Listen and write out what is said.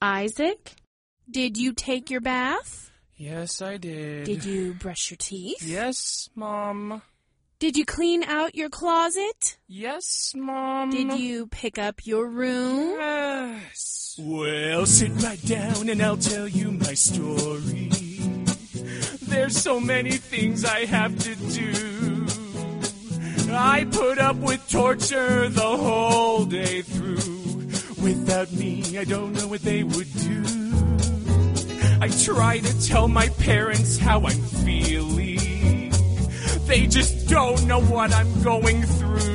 Isaac, did you take your bath? Yes, I did. Did you brush your teeth? Yes, Mom. Did you clean out your closet? Yes, Mom. Did you pick up your room? Yes. Well, sit right down and I'll tell you my story. There's so many things I have to do. I put up with torture the whole day through. Without me, I don't know what they would do. I try to tell my parents how I'm feeling. They just don't know what I'm going through.